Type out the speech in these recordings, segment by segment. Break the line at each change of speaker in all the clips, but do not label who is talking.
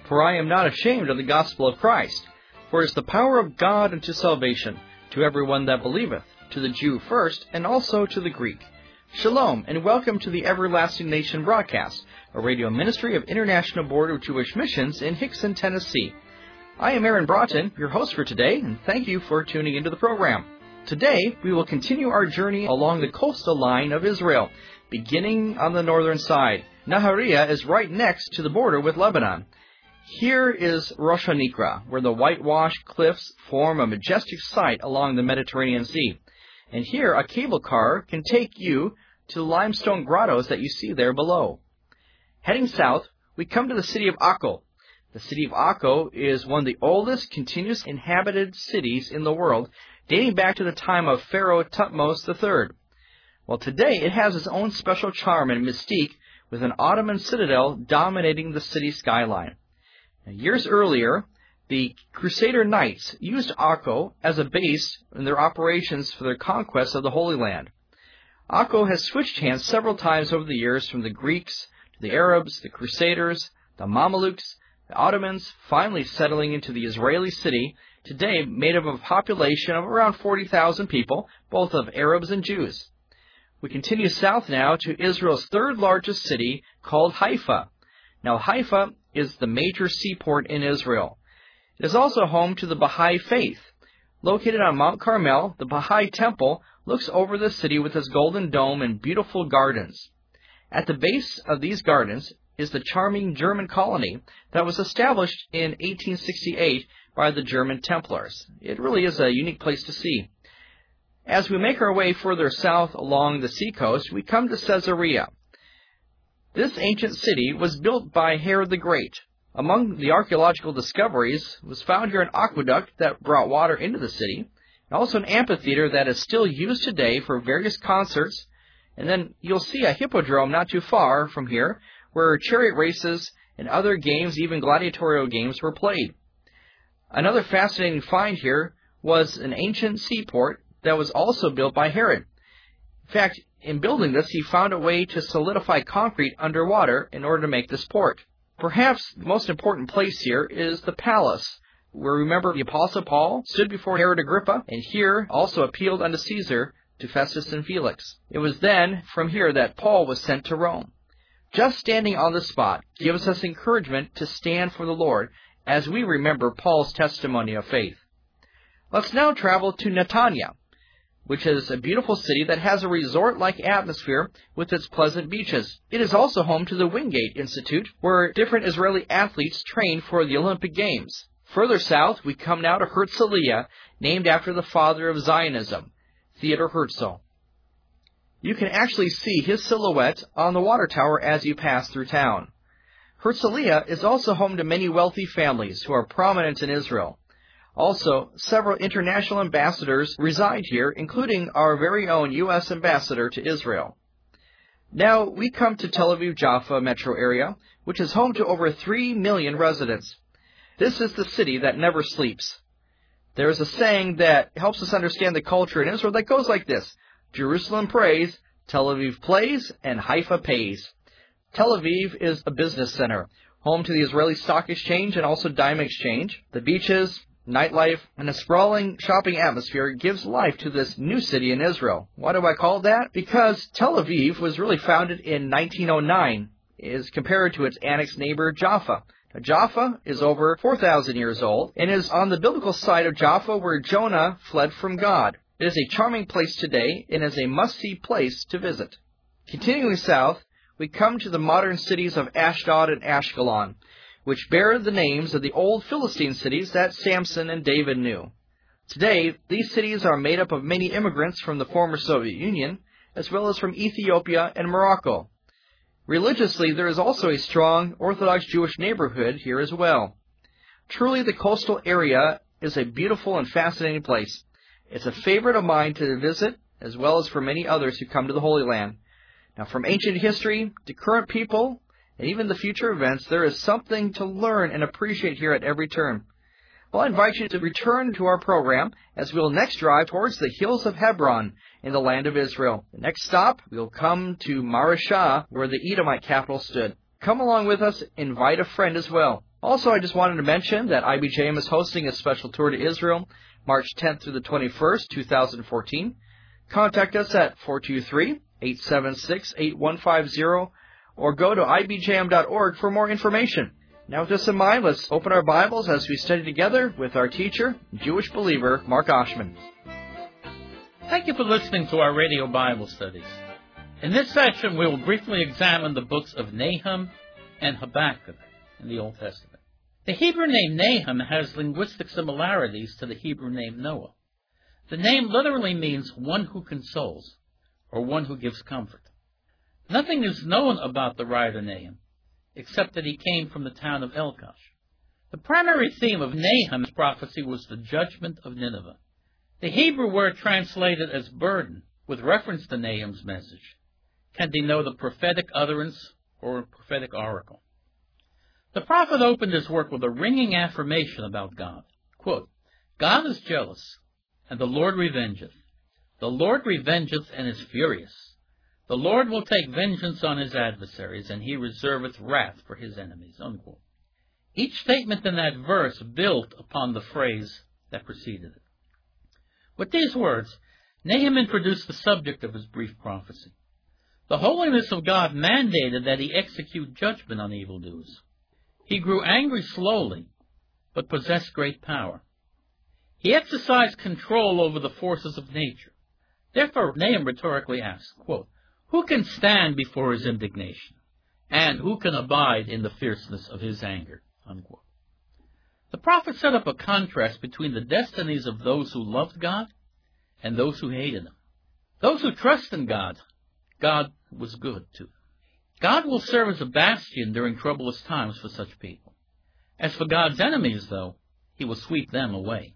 For I am not ashamed of the gospel of Christ, for it is the power of God unto salvation, to everyone that believeth, to the Jew first, and also to the Greek. Shalom, and welcome to the Everlasting Nation broadcast, a radio ministry of International Board of Jewish Missions in Hixson, Tennessee. I am Aaron Broughton, your host for today, and thank you for tuning into the program. Today, we will continue our journey along the coastal line of Israel, beginning on the northern side. Nahariya is right next to the border with Lebanon. Here is Rosh HaNikra, where the whitewashed cliffs form a majestic sight along the Mediterranean Sea. And here, a cable car can take you to the limestone grottos that you see there below. Heading south, we come to the city of Akko. The city of Akko is one of the oldest continuous inhabited cities in the world, dating back to the time of Pharaoh Thutmose III. Well, today it has its own special charm and mystique, with an Ottoman citadel dominating the city skyline. Now, years earlier, the Crusader Knights used Akko as a base in their operations for their conquest of the Holy Land. Akko has switched hands several times over the years, from the Greeks to the Arabs, the Crusaders, the Mamelukes, the Ottomans, finally settling into the Israeli city, today made up of a population of around 40,000 people, both of Arabs and Jews. We continue south now to Israel's third largest city, called Haifa. Now, Haifa is the major seaport in Israel. It is also home to the Baha'i faith. Located on Mount Carmel, the Baha'i temple looks over the city with its golden dome and beautiful gardens. At the base of these gardens is the charming German colony that was established in 1868 by the German Templars. It really is a unique place to see. As we make our way further south along the seacoast, we come to Caesarea. This ancient city was built by Herod the Great. Among the archaeological discoveries was found here an aqueduct that brought water into the city, and also an amphitheater that is still used today for various concerts. And then you'll see a hippodrome not too far from here, where chariot races and other games, even gladiatorial games, were played. Another fascinating find here was an ancient seaport that was also built by Herod. In fact, in building this, he found a way to solidify concrete underwater in order to make this port. Perhaps the most important place here is the palace, where, remember, the Apostle Paul stood before Herod Agrippa, and here also appealed unto Caesar, to Festus and Felix. It was then from here that Paul was sent to Rome. Just standing on the spot gives us encouragement to stand for the Lord as we remember Paul's testimony of faith. Let's now travel to Netanya, which is a beautiful city that has a resort-like atmosphere with its pleasant beaches. It is also home to the Wingate Institute, where different Israeli athletes train for the Olympic Games. Further south, we come now to Herzliya, named after the father of Zionism, Theodor Herzl. You can actually see his silhouette on the water tower as you pass through town. Herzliya is also home to many wealthy families who are prominent in Israel. Also, several international ambassadors reside here, including our very own U.S. ambassador to Israel. Now, we come to Tel Aviv-Jaffa metro area, which is home to over 3 million residents. This is the city that never sleeps. There is a saying that helps us understand the culture in Israel that goes like this: Jerusalem prays, Tel Aviv plays, and Haifa pays. Tel Aviv is a business center, home to the Israeli Stock Exchange and also Diamond Exchange. The beaches, nightlife, and a sprawling shopping atmosphere gives life to this new city in Israel. Why do I call that? Because Tel Aviv was really founded in 1909, as compared to its annexed neighbor Jaffa. Now, Jaffa is over 4,000 years old and is on the biblical side of Jaffa where Jonah fled from God. It is a charming place today and is a must-see place to visit. Continuing south, we come to the modern cities of Ashdod and Ashkelon, which bear the names of the old Philistine cities that Samson and David knew. Today, these cities are made up of many immigrants from the former Soviet Union, as well as from Ethiopia and Morocco. Religiously, there is also a strong Orthodox Jewish neighborhood here as well. Truly, the coastal area is a beautiful and fascinating place. It's a favorite of mine to visit, as well as for many others who come to the Holy Land. Now, from ancient history to current people, and even the future events, there is something to learn and appreciate here at every turn. Well, I invite you to return to our program as we'll next drive towards the hills of Hebron in the land of Israel. The next stop, we'll come to Marashah, where the Edomite capital stood. Come along with us, invite a friend as well. Also, I just wanted to mention that IBJM is hosting a special tour to Israel, March 10th through the 21st, 2014. Contact us at 423-876-8150 or go to ibjm.org for more information. Now with this in mind, let's open our Bibles as we study together with our teacher, Jewish believer, Mark Oshman.
Thank you for listening to our radio Bible studies. In this section, we will briefly examine the books of Nahum and Habakkuk in the Old Testament. The Hebrew name Nahum has linguistic similarities to the Hebrew name Noah. The name literally means one who consoles, or one who gives comfort. Nothing is known about the writer Nahum, except that he came from the town of Elkosh. The primary theme of Nahum's prophecy was the judgment of Nineveh. The Hebrew word translated as burden, with reference to Nahum's message, can denote a prophetic utterance or a prophetic oracle. The prophet opened his work with a ringing affirmation about God. Quote, God is jealous, and the Lord revengeth. The Lord revengeth and is furious. The Lord will take vengeance on his adversaries, and he reserveth wrath for his enemies. Unquote. Each statement in that verse built upon the phrase that preceded it. With these words, Nahum introduced the subject of his brief prophecy. The holiness of God mandated that he execute judgment on evildoers. He grew angry slowly, but possessed great power. He exercised control over the forces of nature. Therefore, Nahum rhetorically asks, quote, who can stand before his indignation? And who can abide in the fierceness of his anger? Unquote. The prophet set up a contrast between the destinies of those who loved God and those who hated him. Those who trust in God, God was good to them. God will serve as a bastion during troublous times for such people. As for God's enemies, though, he will sweep them away.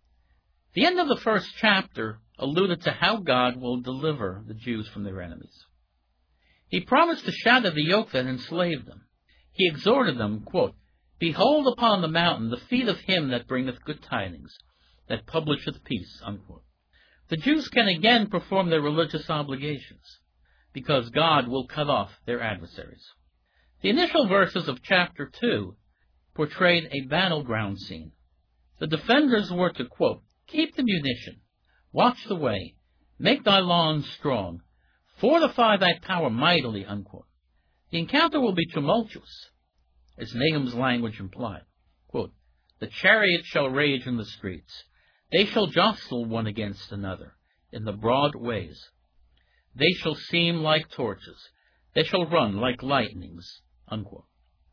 The end of the first chapter alluded to how God will deliver the Jews from their enemies. He promised to shatter the yoke that enslaved them. He exhorted them, quote, behold upon the mountain the feet of him that bringeth good tidings, that publisheth peace, unquote. The Jews can again perform their religious obligations, because God will cut off their adversaries. The initial verses of chapter 2 portrayed a battleground scene. The defenders were to, quote, keep the munition, watch the way, make thy lawns strong, fortify thy power mightily, unquote. The encounter will be tumultuous, as Nahum's language implied. Quote, the chariots shall rage in the streets, they shall jostle one against another in the broad ways. They shall seem like torches. They shall run like lightnings. Unquote.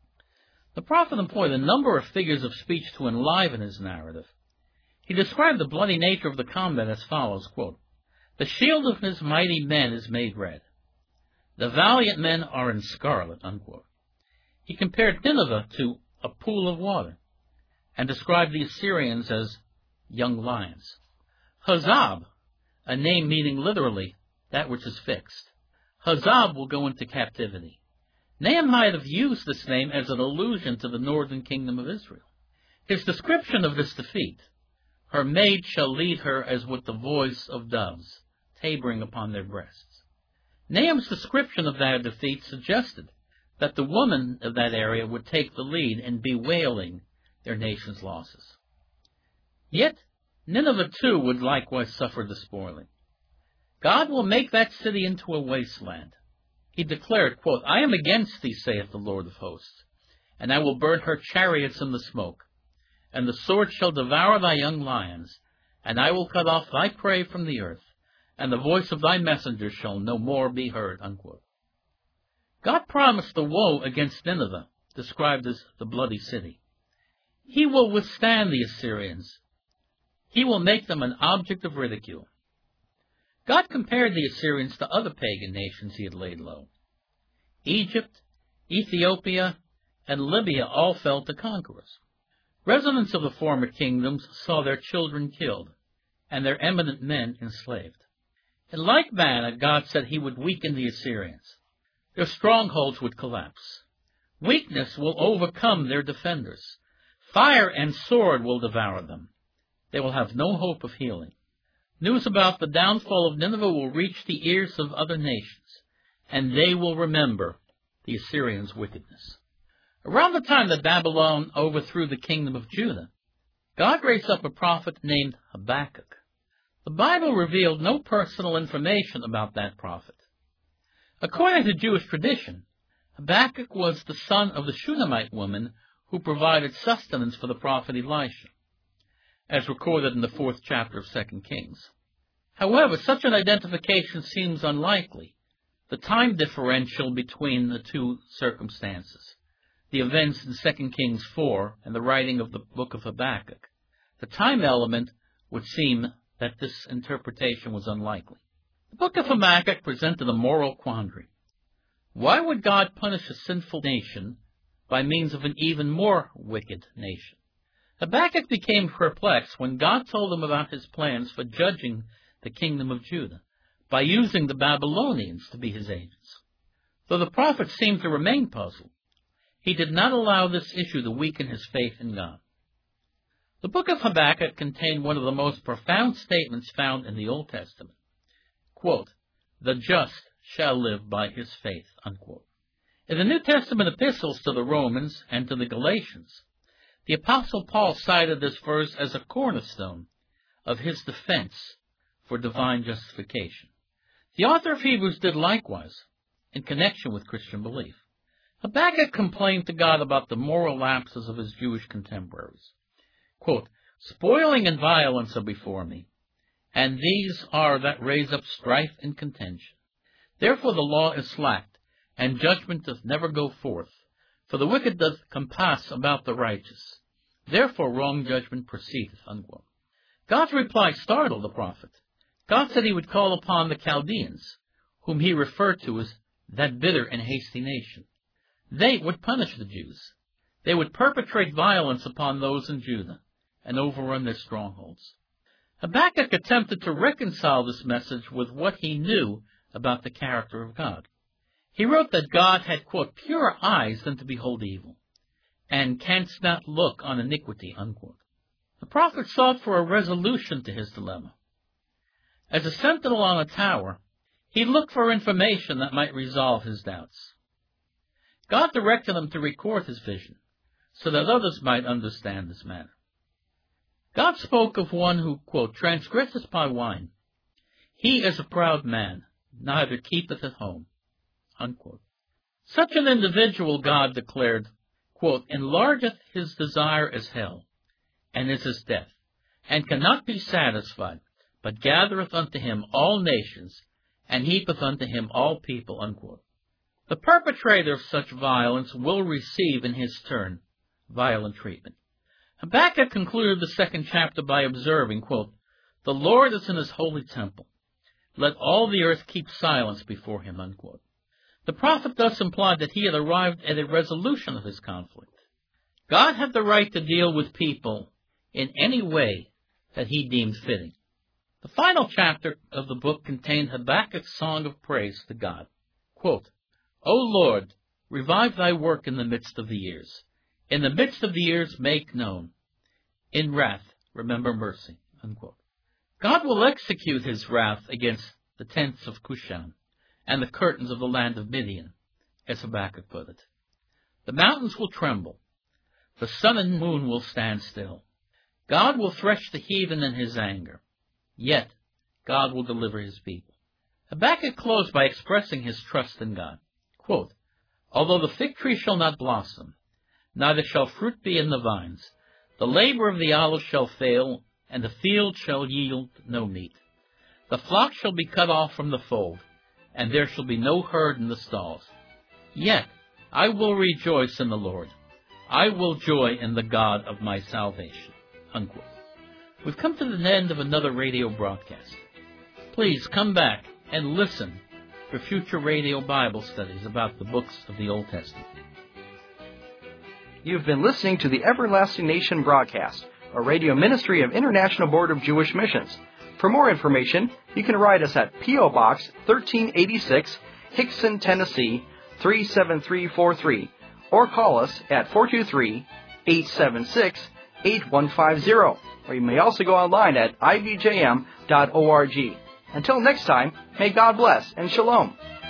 The prophet employed a number of figures of speech to enliven his narrative. He described the bloody nature of the combat as follows, quote, the shield of his mighty men is made red. The valiant men are in scarlet. Unquote. He compared Nineveh to a pool of water and described the Assyrians as young lions. Hazab, a name meaning literally that which is fixed. Hazab will go into captivity. Nahum might have used this name as an allusion to the northern kingdom of Israel. His description of this defeat, her maid shall lead her as with the voice of doves, tabering upon their breasts. Nahum's description of that defeat suggested that the women of that area would take the lead in bewailing their nation's losses. Yet, Nineveh too would likewise suffer the spoiling. God will make that city into a wasteland. He declared, quote, I am against thee, saith the Lord of hosts, and I will burn her chariots in the smoke, and the sword shall devour thy young lions, and I will cut off thy prey from the earth, and the voice of thy messengers shall no more be heard. Unquote. God promised the woe against Nineveh, described as the bloody city. He will withstand the Assyrians. He will make them an object of ridicule. God compared the Assyrians to other pagan nations he had laid low. Egypt, Ethiopia, and Libya all fell to conquerors. Residents of the former kingdoms saw their children killed, and their eminent men enslaved. In like manner, God said he would weaken the Assyrians. Their strongholds would collapse. Weakness will overcome their defenders. Fire and sword will devour them. They will have no hope of healing. News about the downfall of Nineveh will reach the ears of other nations, and they will remember the Assyrians' wickedness. Around the time that Babylon overthrew the kingdom of Judah, God raised up a prophet named Habakkuk. The Bible revealed no personal information about that prophet. According to Jewish tradition, Habakkuk was the son of the Shunammite woman who provided sustenance for the prophet Elisha, as recorded in the 4th chapter of 2 Kings. However, such an identification seems unlikely. The time differential between the two circumstances, the events in 2 Kings 4 and the writing of the book of Habakkuk, the time element would seem that this interpretation was unlikely. The book of Habakkuk presented a moral quandary. Why would God punish a sinful nation by means of an even more wicked nation? Habakkuk became perplexed when God told him about his plans for judging the kingdom of Judah by using the Babylonians to be his agents. Though the prophet seemed to remain puzzled, he did not allow this issue to weaken his faith in God. The book of Habakkuk contained one of the most profound statements found in the Old Testament. Quote, "The just shall live by his faith," unquote. In the New Testament epistles to the Romans and to the Galatians, the Apostle Paul cited this verse as a cornerstone of his defense for divine justification. The author of Hebrews did likewise in connection with Christian belief. Habakkuk complained to God about the moral lapses of his Jewish contemporaries. Quote, "Spoiling and violence are before me, and these are that raise up strife and contention. Therefore the law is slacked, and judgment doth never go forth. For the wicked doth compass about the righteous. Therefore wrong judgment proceedeth," unquote. God's reply startled the prophet. God said he would call upon the Chaldeans, whom he referred to as that bitter and hasty nation. They would punish the Jews. They would perpetrate violence upon those in Judah and overrun their strongholds. Habakkuk attempted to reconcile this message with what he knew about the character of God. He wrote that God had, quote, "purer eyes than to behold evil, and canst not look on iniquity," unquote. The prophet sought for a resolution to his dilemma. As a sentinel on a tower, he looked for information that might resolve his doubts. God directed him to record his vision, so that others might understand this matter. God spoke of one who, quote, "transgresseth by wine. He is a proud man, neither keepeth at home," unquote. Such an individual, God declared, quote, "enlargeth his desire as hell, and is as death, and cannot be satisfied, but gathereth unto him all nations, and heapeth unto him all people," unquote. The perpetrator of such violence will receive in his turn violent treatment. Habakkuk concluded the 2nd chapter by observing, quote, "The Lord is in his holy temple. Let all the earth keep silence before him," unquote. The prophet thus implied that he had arrived at a resolution of his conflict. God had the right to deal with people in any way that he deemed fitting. The final chapter of the book contained Habakkuk's song of praise to God. Quote, "O Lord, revive thy work in the midst of the years. In the midst of the years make known. In wrath remember mercy," unquote. God will execute his wrath against the tents of Cushan and the curtains of the land of Midian, as Habakkuk put it. The mountains will tremble. The sun and moon will stand still. God will thresh the heathen in his anger. Yet God will deliver his people. Habakkuk closed by expressing his trust in God. Quote, "Although the fig tree shall not blossom, neither shall fruit be in the vines, the labor of the olive shall fail, and the field shall yield no meat. The flock shall be cut off from the fold, and there shall be no herd in the stalls. Yet I will rejoice in the Lord. I will joy in the God of my salvation," unquote. We've come to the end of another radio broadcast. Please come back and listen for future radio Bible studies about the books of the Old Testament.
You've been listening to the Everlasting Nation broadcast, a radio ministry of International Board of Jewish Missions. For more information, you can write us at P.O. Box 1386, Hickson, Tennessee 37343, or call us at 423-876-8150. Or you may also go online at ibjm.org. Until next time, may God bless and shalom.